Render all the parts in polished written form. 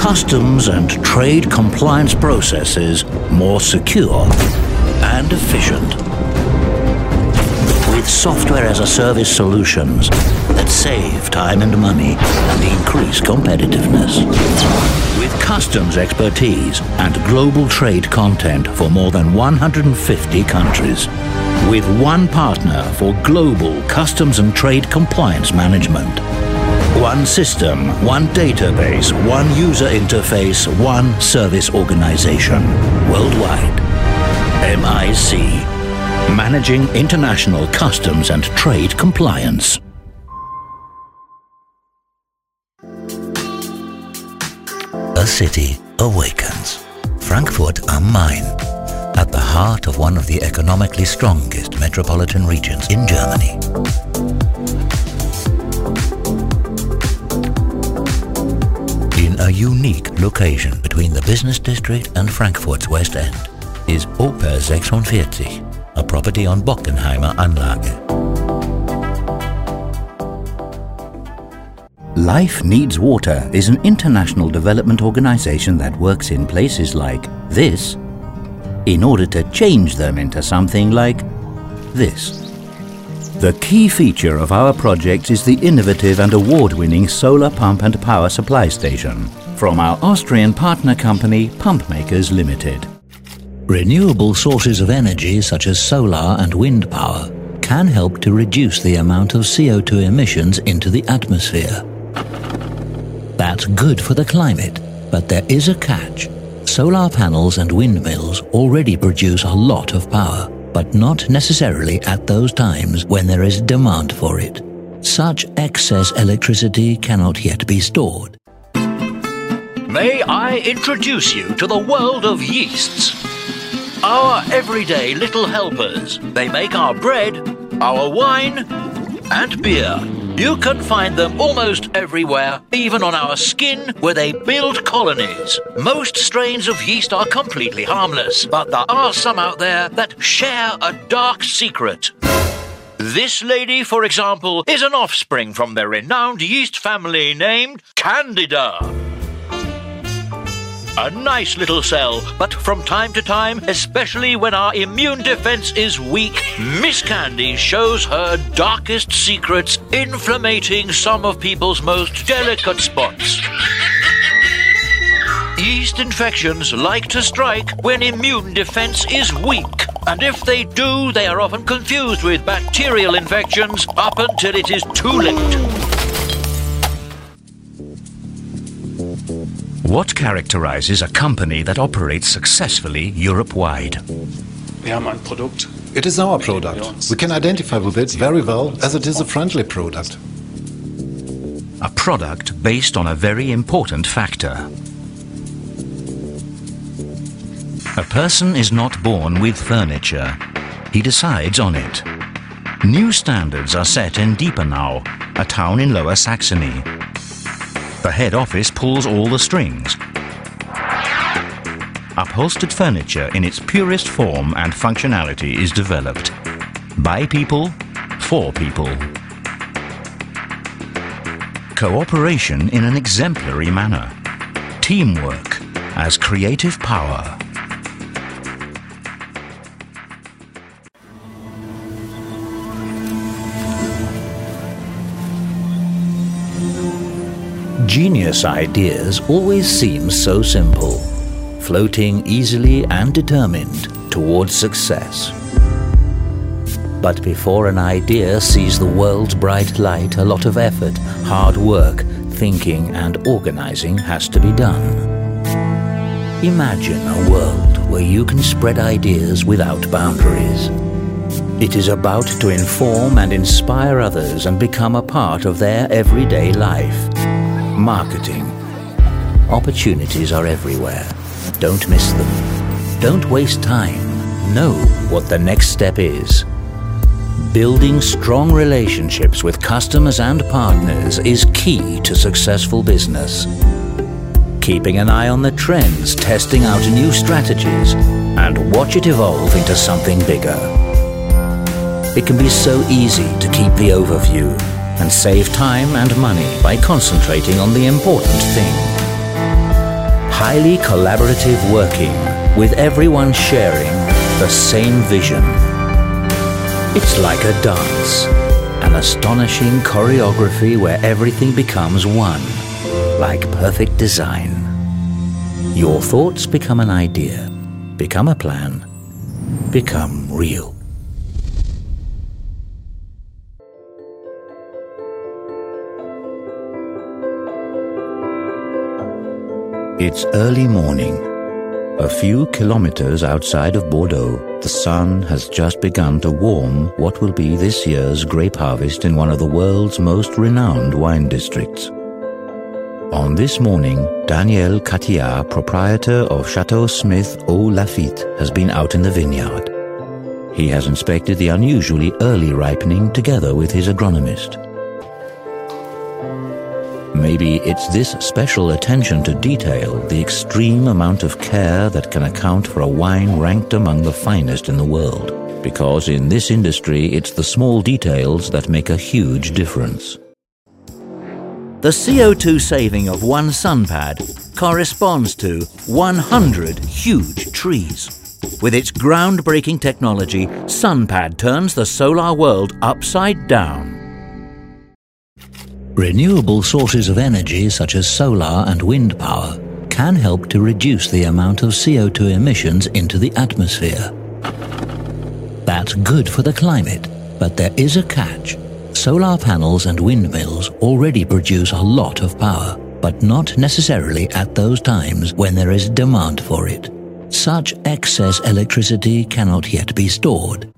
customs and trade compliance processes more secure and efficient. With software-as-a-service solutions that save time and money and increase competitiveness. With customs expertise and global trade content for more than 150 countries. With one partner for global customs and trade compliance management. One system, one database, one user interface, one service organization. Worldwide. MIC. Managing International Customs and Trade Compliance. A city awakens. Frankfurt am Main, at the heart of one of the economically strongest metropolitan regions in Germany. In a unique location between the business district and Frankfurt's West End is Oper 46, a property on Bockenheimer Anlage. Life Needs Water is an international development organization that works in places like this in order to change them into something like this. The key feature of our project is the innovative and award-winning solar pump and power supply station from our Austrian partner company Pumpmakers Limited. Renewable sources of energy such as solar and wind power can help to reduce the amount of CO2 emissions into the atmosphere. That's good for the climate, but there is a catch. Solar panels and windmills already produce a lot of power, but not necessarily at those times when there is demand for it. Such excess electricity cannot yet be stored. May I introduce you to the world of yeasts? Our everyday little helpers. They make our bread, our wine, and beer. You can find them almost everywhere, even on our skin, where they build colonies. Most strains of yeast are completely harmless, but there are some out there that share a dark secret. This lady, for example, is an offspring from the renowned yeast family named Candida. A nice little cell, but from time to time, especially when our immune defense is weak, Miss Candy shows her darkest secrets, inflammating some of people's most delicate spots. Yeast infections like to strike when immune defense is weak, and if they do, they are often confused with bacterial infections up until it is too late. What characterizes a company that operates successfully Europe-wide? It is our product. We can identify with it very well as it is a friendly product. A product based on a very important factor. A person is not born with furniture. He decides on it. New standards are set in Diepenau, a town in Lower Saxony. The head office pulls all the strings. Upholstered furniture in its purest form and functionality is developed. By people, for people. Cooperation in an exemplary manner. Teamwork as creative power. Genius ideas always seem so simple, floating easily and determined towards success. But before an idea sees the world's bright light, a lot of effort, hard work, thinking and organizing has to be done. Imagine a world where you can spread ideas without boundaries. It is about to inform and inspire others and become a part of their everyday life. Marketing. Opportunities are everywhere. Don't miss them. Don't waste time. Know what the next step is. Building strong relationships with customers and partners is key to successful business. Keeping an eye on the trends, testing out new strategies, and watch it evolve into something bigger. It can be so easy to keep the overview and save time and money by concentrating on the important thing. highly collaborative working, with everyone sharing the same vision. It's like a dance, an astonishing choreography where everything becomes one, like perfect design. Your thoughts become an idea, become a plan, become real. It's early morning. A few kilometers outside of Bordeaux, the sun has just begun to warm what will be this year's grape harvest in one of the world's most renowned wine districts. On this morning, Daniel Catillard, proprietor of Chateau Smith Aux Laffitte, has been out in the vineyard. He has inspected the unusually early ripening together with his agronomist. Maybe it's this special attention to detail, the extreme amount of care that can account for a wine ranked among the finest in the world. Because in this industry, it's the small details that make a huge difference. The CO2 saving of one sunpad corresponds to 100 huge trees. With its groundbreaking technology, Sunpad turns the solar world upside down. Renewable sources of energy such as solar and wind power can help to reduce the amount of CO2 emissions into the atmosphere. That's good for the climate, but there is a catch. Solar panels and windmills already produce a lot of power, but not necessarily at those times when there is demand for it. Such excess electricity cannot yet be stored.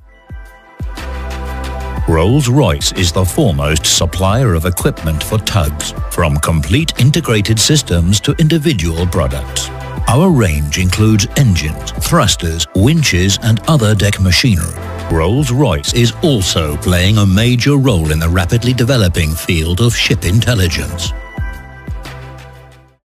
Rolls-Royce is the foremost supplier of equipment for tugs, from complete integrated systems to individual products. Our range includes engines, thrusters, winches and other deck machinery. Rolls-Royce is also playing a major role in the rapidly developing field of ship intelligence.